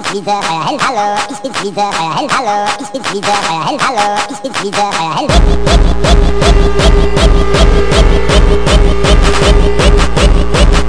bin's wieder, euer Held, hallo, ich bin's wieder, euer Held, hallo, ich bin's wieder, euer Held, hallo, ich bin's wieder, euer Held.